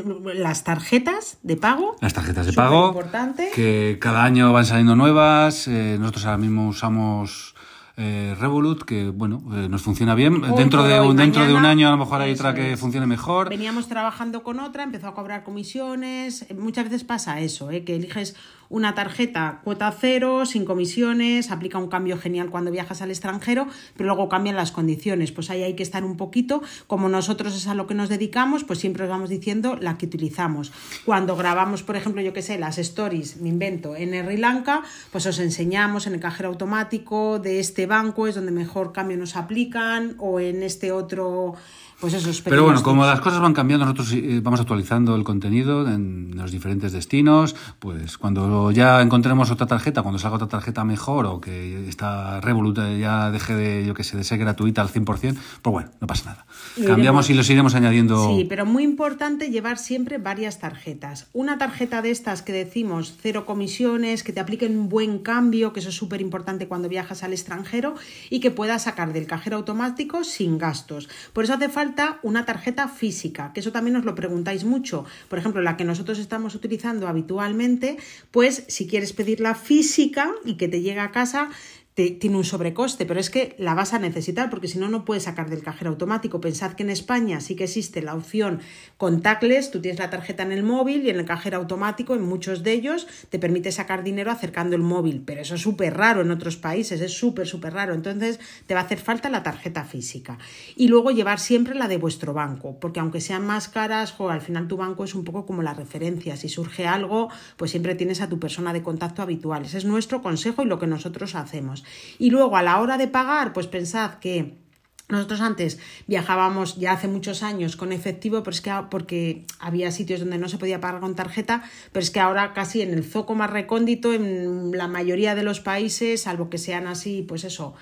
las tarjetas de pago. Las tarjetas de pago, importante. Que cada año van saliendo nuevas. Nosotros ahora mismo usamos Revolut, que bueno, nos funciona bien. Dentro de un año a lo mejor hay otra que funcione mejor. Veníamos trabajando con otra, empezó a cobrar comisiones. Muchas veces pasa eso, que eliges una tarjeta cuota cero, sin comisiones, aplica un cambio genial cuando viajas al extranjero, pero luego cambian las condiciones. Pues ahí hay que estar un poquito, como nosotros es a lo que nos dedicamos, pues siempre os vamos diciendo la que utilizamos. Cuando grabamos, por ejemplo, yo qué sé, las stories, me invento, en Sri Lanka, pues os enseñamos en el cajero automático de este banco es donde mejor cambio nos aplican, o en este otro. Pues eso, pero bueno, como las cosas van cambiando, nosotros vamos actualizando el contenido en los diferentes destinos. Pues cuando ya encontremos otra tarjeta, cuando salga otra tarjeta mejor, o que esta Revolut ya deje de ser gratuita al 100%, pues bueno, no pasa nada. Cambiamos y los iremos añadiendo. Sí, pero muy importante llevar siempre varias tarjetas. Una tarjeta de estas que decimos 0 comisiones, que te apliquen un buen cambio, que eso es súper importante cuando viajas al extranjero, y que puedas sacar del cajero automático sin gastos. Por eso hace falta una tarjeta física, que eso también nos lo preguntáis mucho. Por ejemplo, la que nosotros estamos utilizando habitualmente, pues si quieres pedirla física y que te llegue a casa, tiene un sobrecoste, pero es que la vas a necesitar porque si no, no puedes sacar del cajero automático. Pensad que en España sí que existe la opción contactless, tú tienes la tarjeta en el móvil y en el cajero automático, en muchos de ellos, te permite sacar dinero acercando el móvil, pero eso es súper raro en otros países, es súper raro, entonces te va a hacer falta la tarjeta física. Y luego llevar siempre la de vuestro banco, porque aunque sean más caras, al final tu banco es un poco como la referencia, si surge algo, pues siempre tienes a tu persona de contacto habitual. Ese es nuestro consejo y lo que nosotros hacemos. Y luego a la hora de pagar, pues pensad que nosotros antes viajábamos ya hace muchos años con efectivo, pero es que porque había sitios donde no se podía pagar con tarjeta, pero es que ahora casi en el zoco más recóndito, en la mayoría de los países, salvo que sean así, pues eso,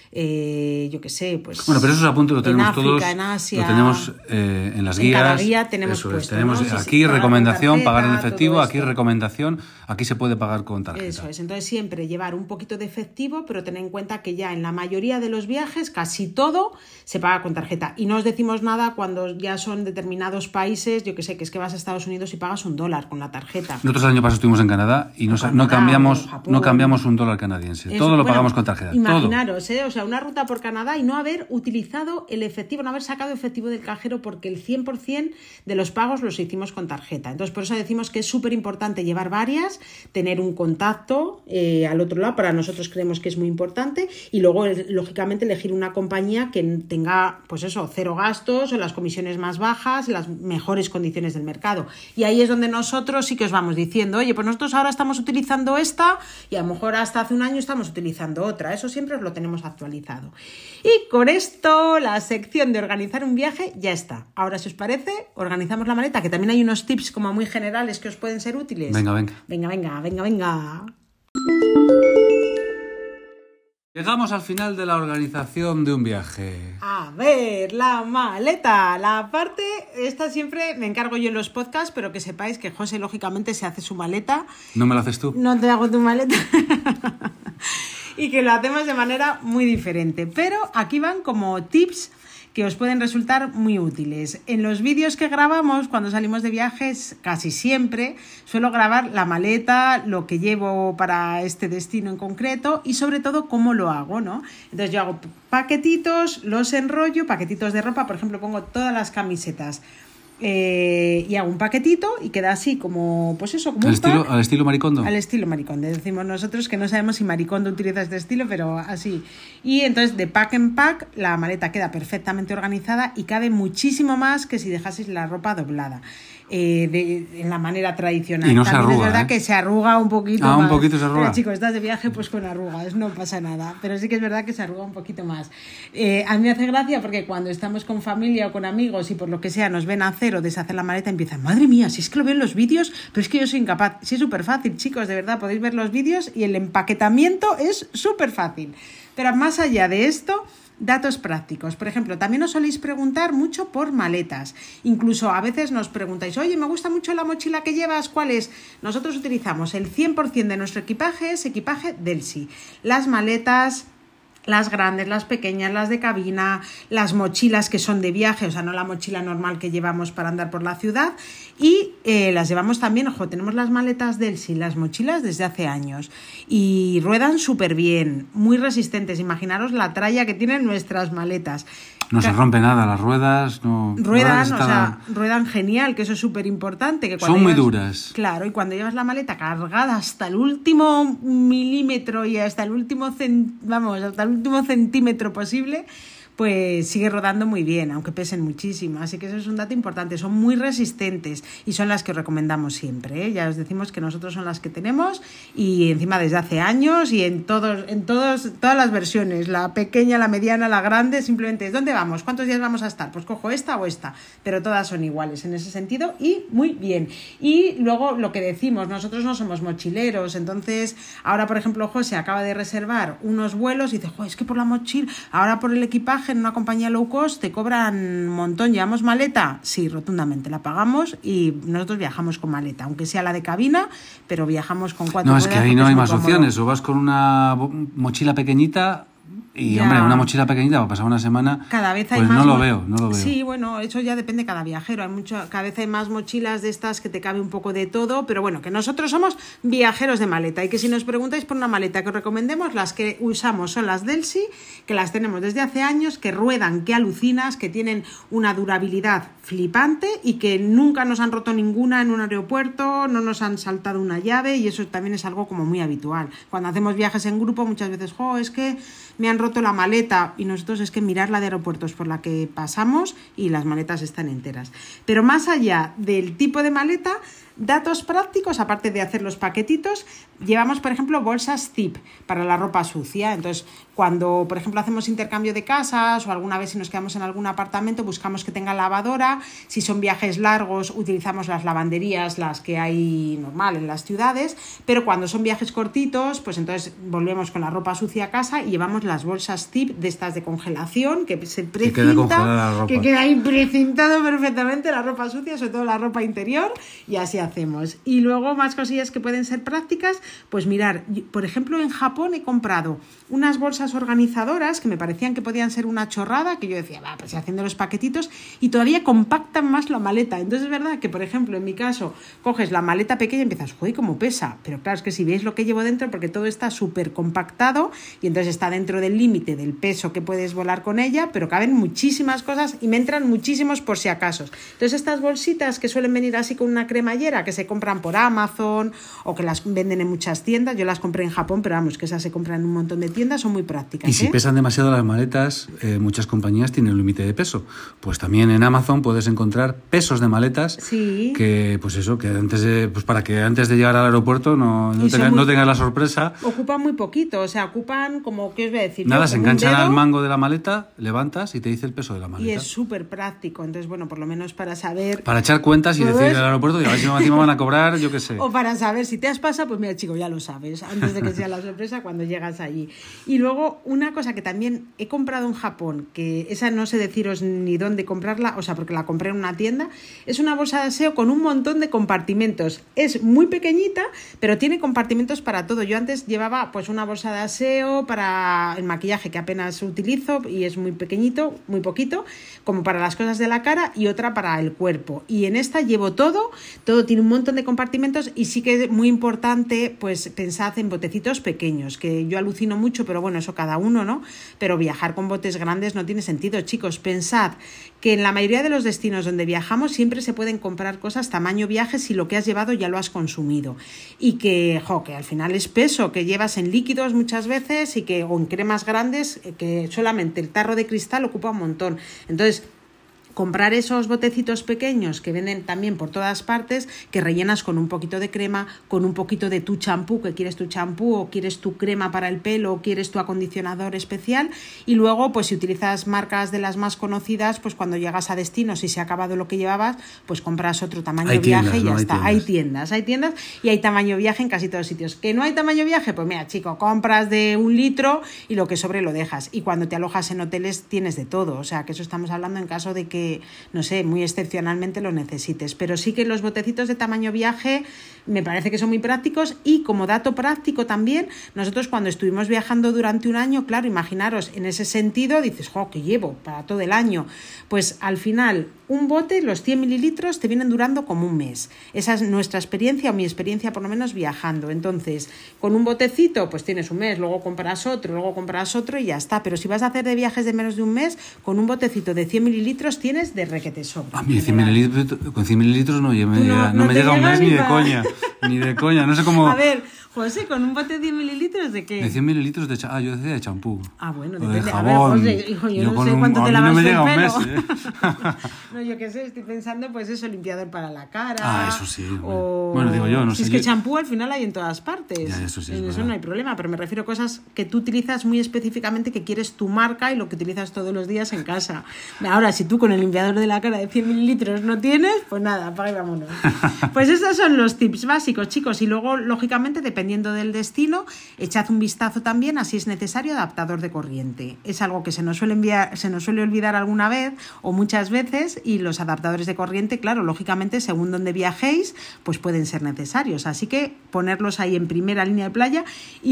yo qué sé, pues. Bueno, pero esos apuntes lo tenemos en África, todos. en Asia, lo tenemos en las guías. En cada guía tenemos eso puesto, tenemos ¿no? aquí Sí, recomendación, tarjeta, pagar en efectivo, aquí esto. recomendación, aquí se puede pagar con tarjeta. Eso es, entonces siempre llevar un poquito de efectivo, pero tener en cuenta que ya en la mayoría de los viajes casi todo se paga con tarjeta. Y no os decimos nada cuando ya son determinados países, yo que sé, que es que vas a Estados Unidos y pagas $1 con la tarjeta. Nosotros el año pasado estuvimos en Canadá y no cambiamos $1 canadiense. Eso, todo lo pagamos con tarjeta. Imaginaros, o sea, una ruta por Canadá y no haber utilizado el efectivo, no haber sacado efectivo del cajero porque el 100% de los pagos los hicimos con tarjeta. Entonces, por eso decimos que es súper importante llevar varias, tener un contacto al otro lado, para nosotros creemos que es muy importante, y luego, lógicamente, elegir una compañía que tenga, pues eso, 0 gastos o las comisiones más bajas, las mejores condiciones del mercado. Y ahí es donde nosotros sí que os vamos diciendo, oye, pues nosotros ahora estamos utilizando esta y a lo mejor hasta hace un año estamos utilizando otra. Eso siempre os lo tenemos actualizado. Y con esto, la sección de organizar un viaje ya está. Ahora, si os parece, organizamos la maleta, que también hay unos tips como muy generales que os pueden ser útiles. Venga. Llegamos al final de la organización de un viaje. A ver, la maleta. La parte, esta siempre me encargo yo en los podcasts, pero que sepáis que José, lógicamente, se hace su maleta. ¿No me lo haces tú? No te hago tu maleta. Y que lo hacemos de manera muy diferente. Pero aquí van como tips que os pueden resultar muy útiles. En los vídeos que grabamos cuando salimos de viajes, casi siempre suelo grabar la maleta, lo que llevo para este destino en concreto y sobre todo cómo lo hago, ¿no? Entonces yo hago paquetitos, los enrollo, paquetitos de ropa, por ejemplo pongo todas las camisetas y hago un paquetito y queda así como, pues eso, como al estilo Maricondo. Al estilo Maricondo. Decimos nosotros que no sabemos si Maricondo utiliza este estilo, pero así. Y entonces de pack en pack la maleta queda perfectamente organizada y cabe muchísimo más que si dejaseis la ropa doblada. En la manera tradicional. Y no también se arruga, es verdad que se arruga un poquito más. Un poquito se arruga. Pero chicos, estás de viaje pues con arrugas, no pasa nada. Pero sí que es verdad que se arruga un poquito más. A mí me hace gracia porque cuando estamos con familia o con amigos y por lo que sea nos ven hacer o deshacer la maleta, empiezan, madre mía, si es que lo veo en los vídeos, pero es que yo soy incapaz. Sí, es súper fácil, chicos, de verdad, podéis ver los vídeos y el empaquetamiento es súper fácil. Pero más allá de esto, datos prácticos. Por ejemplo, también os soléis preguntar mucho por maletas. Incluso a veces nos preguntáis, oye, me gusta mucho la mochila que llevas, ¿cuál es? Nosotros utilizamos el 100% de nuestro equipaje, es equipaje Delsi. Las maletas, las grandes, las pequeñas, las de cabina, las mochilas que son de viaje, o sea, no la mochila normal que llevamos para andar por la ciudad, y las llevamos también, ojo, tenemos las maletas Delsi, las mochilas desde hace años, y ruedan súper bien, muy resistentes, imaginaros la tralla que tienen nuestras maletas. No se rompe nada, las ruedas no... Ruedan genial, que eso es súper importante. Que son muy duras. Claro, y cuando llevas la maleta cargada hasta el último milímetro y hasta el último centímetro posible, pues sigue rodando muy bien, aunque pesen muchísimo. Así que eso es un dato importante. Son muy resistentes y son las que os recomendamos siempre, ¿eh? Ya os decimos que nosotros son las que tenemos y encima desde hace años y en todas las versiones, la pequeña, la mediana, la grande, simplemente ¿dónde vamos? ¿Cuántos días vamos a estar? Pues cojo esta o esta, pero todas son iguales en ese sentido y muy bien. Y luego lo que decimos, nosotros no somos mochileros, entonces ahora por ejemplo José acaba de reservar unos vuelos y dice, es que por la mochila, ahora por el equipaje en una compañía low cost te cobran un montón. ¿Llevamos maleta? Sí, rotundamente, la pagamos y nosotros viajamos con maleta, aunque sea la de cabina, pero viajamos con 4 ruedas. No, es que ahí no hay más opciones, o vas con una mochila pequeñita. Y, hombre, una mochila pequeñita para pasar una semana, cada vez hay pues más, no lo veo. Sí, bueno, eso ya depende de cada viajero. Cada vez hay más mochilas de estas que te cabe un poco de todo, pero bueno, que nosotros somos viajeros de maleta y que si nos preguntáis por una maleta que os recomendemos, las que usamos son las Delsi, que las tenemos desde hace años, que ruedan, que alucinas, que tienen una durabilidad flipante y que nunca nos han roto ninguna en un aeropuerto, no nos han saltado una llave y eso también es algo como muy habitual. Cuando hacemos viajes en grupo muchas veces, es que me han roto la maleta y nosotros es que mirar la de aeropuertos por la que pasamos y las maletas están enteras. Pero más allá del tipo de maleta, datos prácticos, aparte de hacer los paquetitos, llevamos, por ejemplo, bolsas zip para la ropa sucia. Entonces, cuando, por ejemplo, hacemos intercambio de casas o alguna vez si nos quedamos en algún apartamento, buscamos que tenga lavadora. Si son viajes largos, utilizamos las lavanderías, las que hay normal en las ciudades. Pero cuando son viajes cortitos, pues entonces volvemos con la ropa sucia a casa y llevamos las bolsas zip de estas de congelación, que se precinta, que queda ahí precintado perfectamente la ropa sucia, sobre todo la ropa interior, y así hacemos. Y luego más cosillas que pueden ser prácticas, pues mirar, por ejemplo en Japón he comprado unas bolsas organizadoras que me parecían que podían ser una chorrada, que yo decía, pues haciendo los paquetitos y todavía compactan más la maleta. Entonces es verdad que, por ejemplo, en mi caso, coges la maleta pequeña y empiezas, cómo pesa, pero claro, es que si veis lo que llevo dentro, porque todo está súper compactado y entonces está dentro del límite del peso que puedes volar con ella, pero caben muchísimas cosas y me entran muchísimos por si acaso. Entonces estas bolsitas que suelen venir así con una cremallera, que se compran por Amazon o que las venden en muchas tiendas, yo las compré en Japón, pero vamos, que esas se compran en un montón de tiendas, son muy prácticas. Y si pesan demasiado las maletas, muchas compañías tienen un límite de peso. Pues también en Amazon puedes encontrar pesos de maletas, sí, que pues eso, que para que antes de llegar al aeropuerto no tengas la sorpresa. Ocupan muy poquito, o sea, ocupan como, ¿qué os voy a decir? Nada, se enganchan al mango de la maleta, levantas y te dice el peso de la maleta. Y es súper práctico, entonces bueno, por lo menos para saber... Para echar cuentas y decir al aeropuerto, a ver si me van encima van a cobrar, yo qué sé. O para saber si te has pasado, pues mira, chico, ya lo sabes, antes de que sea la sorpresa cuando llegas allí. Y luego, una cosa que también he comprado en Japón, que esa no sé deciros ni dónde comprarla, o sea, porque la compré en una tienda, es una bolsa de aseo con un montón de compartimentos. Es muy pequeñita, pero tiene compartimentos para todo. Yo antes llevaba pues una bolsa de aseo para el maquillaje, que apenas utilizo y es muy pequeñito, muy poquito, como para las cosas de la cara, y otra para el cuerpo. Y en esta llevo todo tiene un montón de compartimentos, y sí que es muy importante, pues pensad en botecitos pequeños, que yo alucino mucho, pero bueno, eso cada uno, ¿no? Pero viajar con botes grandes no tiene sentido, chicos. Pensad que en la mayoría de los destinos donde viajamos siempre se pueden comprar cosas tamaño viaje si lo que has llevado ya lo has consumido. Y que al final es peso que llevas en líquidos muchas veces, o en cremas grandes, que solamente el tarro de cristal ocupa un montón. Entonces, comprar esos botecitos pequeños que venden también por todas partes, que rellenas con un poquito de crema, con un poquito de tu champú, que quieres tu champú, o quieres tu crema para el pelo, o quieres tu acondicionador especial, y luego pues si utilizas marcas de las más conocidas, pues cuando llegas a destino, si se ha acabado lo que llevabas, pues compras otro tamaño viaje y ya está. Hay tiendas y hay tamaño viaje en casi todos sitios. ¿Que no hay tamaño viaje? Pues mira, chico, compras de 1 litro y lo que sobre lo dejas. Y cuando te alojas en hoteles tienes de todo, o sea que eso estamos hablando en caso de que, no sé, muy excepcionalmente lo necesites. Pero sí que los botecitos de tamaño viaje me parece que son muy prácticos. Y como dato práctico también, nosotros cuando estuvimos viajando durante un año, claro, imaginaros, en ese sentido dices, ¿qué llevo para todo el año? Pues al final un bote, los 100 mililitros, te vienen durando como un mes. Esa es nuestra experiencia, o mi experiencia por lo menos viajando. Entonces, con un botecito, pues tienes un mes, luego compras otro y ya está. Pero si vas a hacer de viajes de menos de un mes, con un botecito de 100 mililitros tienes de requete sobra. A mí con 100 mililitros no me llega un mes ni de coña. Ni de coña, no sé cómo... A ver, José, ¿con un bote de 10 mililitros de qué? De 100 mililitros de champú. Yo decía de champú. Bueno, o depende. de jabón. A ver, José, hijo, yo no sé cuánto te lavas el pelo. No, yo qué sé, estoy pensando, pues eso, limpiador para la cara. Eso sí. Bueno, digo yo, no sé. Es que champú al final hay en todas partes. Ya, eso sí. En eso no hay problema, pero me refiero a cosas que tú utilizas muy específicamente, que quieres tu marca y lo que utilizas todos los días en casa. Ahora, si tú con el limpiador de la cara de 100 mililitros no tienes, pues nada, apaga y vámonos. Pues estos son los tips básicos, chicos. Y luego, lógicamente, dependiendo del destino, echad un vistazo también a si es necesario adaptador de corriente. Es algo que se nos suele olvidar alguna vez o muchas veces, y los adaptadores de corriente, claro, lógicamente, según donde viajéis, pues pueden ser necesarios. Así que ponerlos ahí en primera línea de playa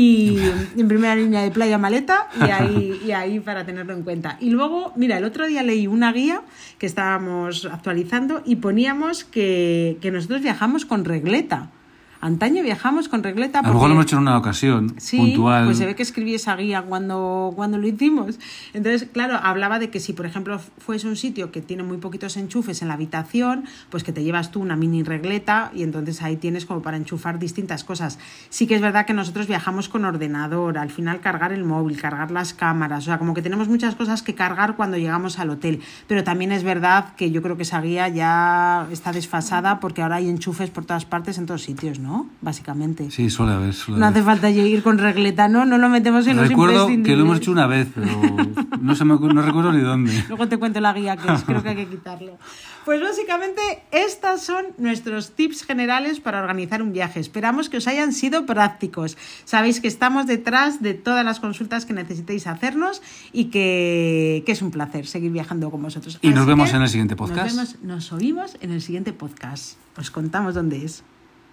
maleta, y ahí para tenerlo en cuenta. Y luego, mira, el otro día leí una guía que estábamos actualizando y poníamos que nosotros viajamos con regleta. Antaño viajamos con regleta. A lo mejor lo hemos hecho en una ocasión puntual. Pues se ve que escribí esa guía cuando lo hicimos. Entonces, claro, hablaba de que si, por ejemplo, fuese un sitio que tiene muy poquitos enchufes en la habitación, pues que te llevas tú una mini regleta y entonces ahí tienes como para enchufar distintas cosas. Sí que es verdad que nosotros viajamos con ordenador, al final cargar el móvil, cargar las cámaras, o sea, como que tenemos muchas cosas que cargar cuando llegamos al hotel. Pero también es verdad que yo creo que esa guía ya está desfasada, porque ahora hay enchufes por todas partes en todos sitios, ¿no? Básicamente. Sí, suele haber. No hace falta ir con regleta, ¿no? No lo metemos en los imprescindibles. Recuerdo que lo hemos hecho una vez, pero no recuerdo ni dónde. Luego te cuento la guía que es, creo que hay que quitarlo. Pues básicamente estos son nuestros tips generales para organizar un viaje. Esperamos que os hayan sido prácticos. Sabéis que estamos detrás de todas las consultas que necesitéis hacernos y que es un placer seguir viajando con vosotros. Y nos vemos en el siguiente podcast. Nos oímos en el siguiente podcast. Os contamos dónde es.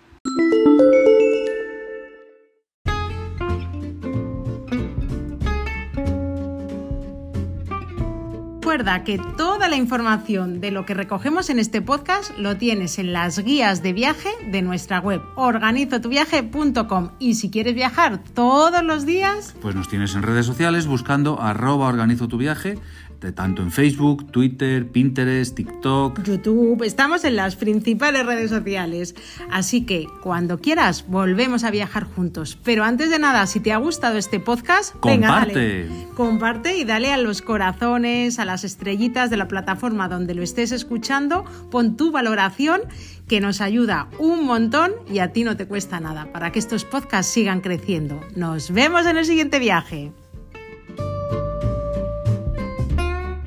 Recuerda que toda la información de lo que recogemos en este podcast lo tienes en las guías de viaje de nuestra web organizotuviaje.com, y si quieres viajar todos los días, pues nos tienes en redes sociales buscando @organizotuviaje, tanto en Facebook, Twitter, Pinterest, TikTok, YouTube. Estamos en las principales redes sociales, así que cuando quieras volvemos a viajar juntos. Pero antes de nada, si te ha gustado este podcast, comparte y dale a los corazones, a las estrellitas de la plataforma donde lo estés escuchando, pon tu valoración, que nos ayuda un montón y a ti no te cuesta nada, para que estos podcasts sigan creciendo. Nos vemos en el siguiente viaje.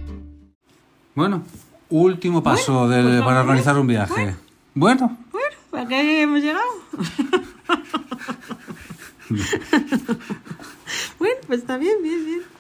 Bueno, último paso para organizar un viaje. Bueno. ¿Para qué hemos llegado? Bueno, pues está bien, bien, bien.